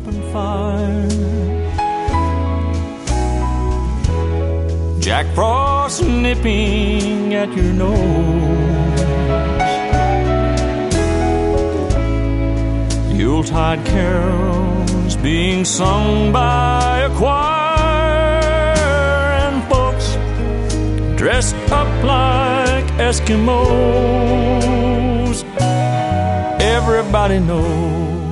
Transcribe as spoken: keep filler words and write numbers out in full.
open fire. Jack Frost nipping at your nose. Yuletide carols being sung by a choir, and folks dressed up like Eskimos. Everybody knows